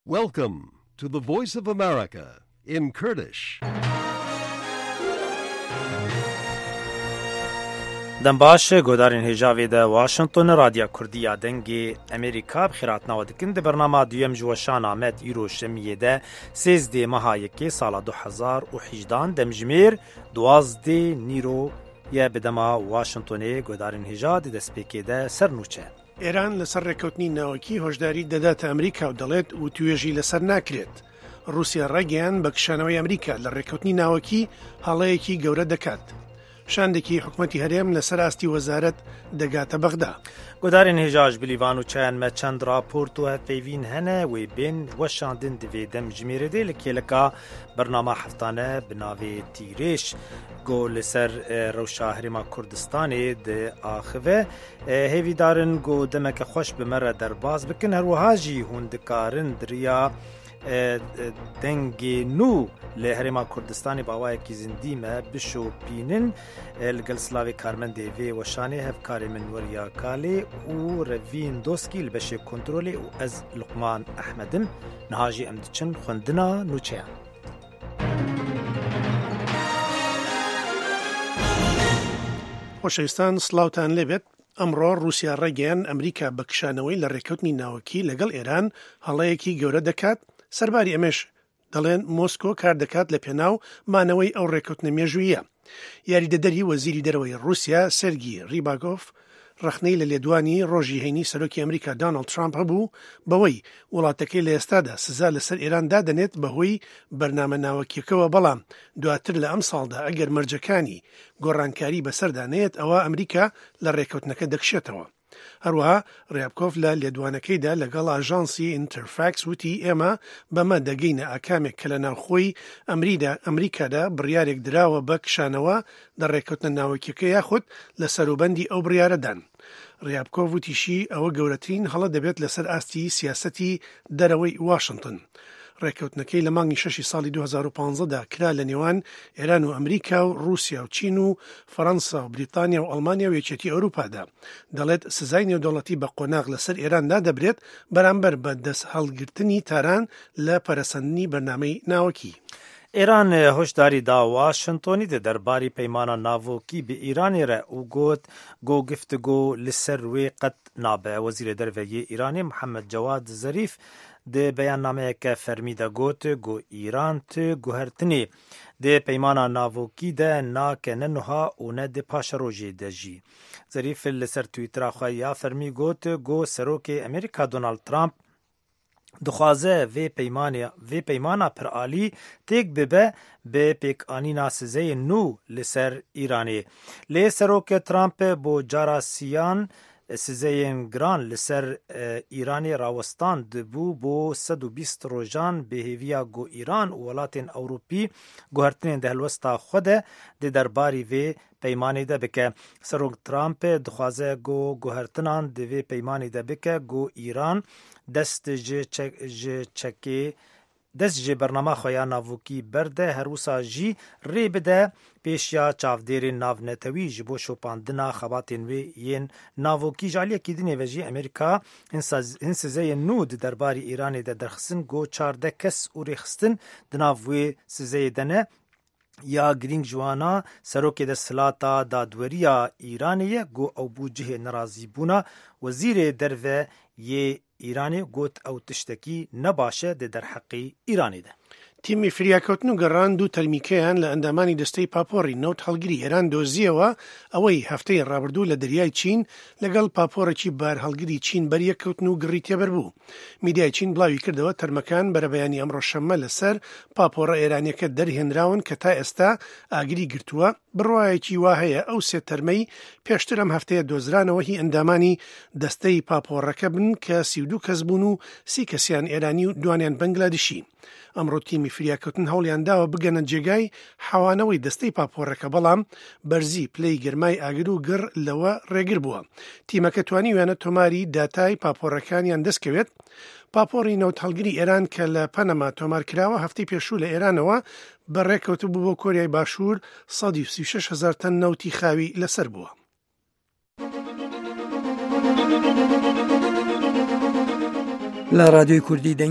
Welcome to the Voice of America in Kurdish. دم باش گودارین هجاوی ده واشنطن رادیو کردیا دنگی امریکا بخیرات نوا دکن ده برنامه دویم جوشان آمد ایرو شمیه ده 13 ماه یکی سال 2018 دمجمیر 12 نیرو یا بدما واشنطن گودارین هجا ده دسپیکی ده سرنوچه ایران لسر رکوتنی ناوکی هشداری دەدات ئەمریکا و دەڵێت و توێژی لەسەر ناکرێت. رووسیا ڕێگەیان بە کشانەوەی ئەمریکا لە ڕێکەوتنی ناوەکی هەڵەیەکی گەورە دەکات. شاندێکی حکومەتی هەرێم لەسەر ئاستی وەزارەت دەگاتە بەغدا. گودارین هجاج بلیوان و چیان ما چند راپورت و هفیوین هنه و بین وشاندن دوی دم جمیره ده لکیلکا برنامه هفتانه بناوی تیریش گو لسر روشا هرما کردستانی ده آخوه هیوی دارن گو دمک خوش بمره در باز بکن هر وحاجی هندکارن دریا دنگی نو لهرما کردستانی باوای کی زندی ما بشو پینن لگل سلاوی کارمندی وی وشانی هفکاری من وریا کالی و روین دوسکی لبشه کنترولی و از لقمان احمدم نهاجی امدچن خوندنا نوچه خۆشەویستان سڵاوتان لێبێت. ئەمڕۆ رووسیا ڕێگەیان ئەمریکا بە کشانەوەی لە ڕێکەوتنی ناوەکی لەگەڵ ئێران هەڵەیەکی گەورە دەکات. سەرباری ئەمەش دەڵێن مۆسکۆ کار دەکات لە پێناو مانەوەی ئەو ڕێکەوتنە مێژوویە. یاریدەدەری وەزیری دەرەوەی رووسیا سێرگی ڕیباگۆف ڕخنەی لە لێدوانی ڕۆژی هەینی سەرۆکی ئەمریکا دۆناڵد ترامپ هەبوو بەوەی وڵاتەکەی لە ئێستادا سزا لەسەر ئێران دادەنێت بەهۆی بەرنامە ناوەکیەکەوە، بەڵام دواتر لە ئەم ساڵدا ئەگەر مەرجەکانی گۆڕانکاری بەسەردانێت ئەوە ئەمریکا لە ڕێکەوتنەکە دەکشێتەوە. هەروەها ڕێبکۆف لە لێدوانەکەیدا لەگەڵ ئاژانسی ئینتەرفاکس وتی ئێمە بەمە دەگەینە ئاکامێک کە لە ناوخۆی ئەمریکادا بڕیارێک دراوە بە کشانەوە لە ڕێکەوتنە ناوەکیەکە یاخود لە سەروبەندی ئەو بڕیارەدان. ڕێبکۆف وتیشی ئەوە گەورەترین هەڵە دەبێت لەسەر ئاستی سیاسەتی دەرەوەی واشنگتن. ڕێکەوتنەکەی لە مانگی 6 ساڵی 2015دا کرا لە نێوان ئێران و ئەمریکا و رووسیا و چین و فەڕەنسا و بریتانیا و ئەڵمانیا و یەکێتی ئەوروپادا. دەڵێت سزای نێودەوڵەتی بە قۆناغ لەسەر ئێراندا دەبرێت بەرامبەر بە دەست هەڵگرتنی تاران لە پەرەسەندنی بەرنامەی ناوەکی. ایران هشداری دا واشنطنی ده درباری پیمانا ناوکی به ایرانی را او گوت گو گفتگو لسر وی قد نابه. وزیر درویه ایرانی محمد جواد ظریف ده بیان نامه که فرمیده گوت گو ایران تو گوهرتنی ده پیمانا ناوکی ده نا که ننها و نه ده پاش روژی ده جی. ظریف لسر تویتر خواهی فرمی گوت گو سروک امریکا دونالد ترامپ دخوازه وی پیمانا پرآلی تیک ببه به پیکانینا سزه نو لسر ایرانی. لی سروک ترامپ بو جاراسیان سزه گران لسر ایرانی راوستان دبو بو 120 روزان بهویا گو ایران و ولاتین اوروپی گوهرتنین ده الوستا خوده ده درباری وی پیمانی ده بکه. سروک ترامپ دخوازه گوهرتنان ده وی پیمانی ده بکه گو ایران دست جه برنامه خویا ناوکی برده هروسا جی ری بده پیشیا چاودیر ناو نتوی جبو شوپاندنا خباتین وی ین ناوکی جالیه کی دنیا وجی امریکا انسزه نود درباری ایرانی ده درخصن گو 14 کس او رخصتن دناوی سزه دنه یا گرینگ جوانا سروک ده سلاتا دادوریا ایرانیه گو او بوجه نرازی بونا وزیر دروه یه ایرانی گوت او تشتکی نباشه ده در حقی ایرانی ده. تیمی فریاکەوتن و گەڕاند و تەرمیکەیان لە ئەندامانی دەستەی پاپۆری نەوت هەڵگری ئێران دۆزیەوە ئەوەی هەفتەی ڕابردوو لە دەریای چین لەگەڵ پاپۆرێکی بار هەڵگری چین بەریەکەوتن و گڕی تێبەر بوو. میدیای چین بڵاوی کردەوە تەرمەکان بەرەبەیانی ئەمڕۆ شەممە لەسەر پاپۆرە ئێرانیەکە دەرهێنراون کە تا ئێستا ئاگری گرتووە. بڕواایەکی وا هەیە ئەو سێ تەرمەی پێشتر ئەم هەفتەیە دۆزرانەوە هی ئەندامانی دەستەی پاپۆڕەکە بن کە 32 کەس بوون و 30 کەسیان ئێرانی و دوانیان بەنگلادیشی. ئەمڕۆ تیمی فریاکەوتن هەوڵیان داوە بگەنە جێگای حەوانەوەی دەستەی پاپۆڕەکە، بەڵام بەرزی پلەی گرمای ئاگر و گڕ لەوە ڕێگر بووە. تیمەکە توانیویانە تۆماری داتای پاپۆڕەکانیان دەستکەوێت. پاپۆری نەوت هەڵگری ئێران کە لە پەنەما تۆمارکراوە هەفتەی پێشوو لە ئێرانەوە بەڕێکەوت بوو بۆ کۆریای باشوور 136,000 تەن نەوتی خاوی لەسەر بووە. لە رادیۆی کوردی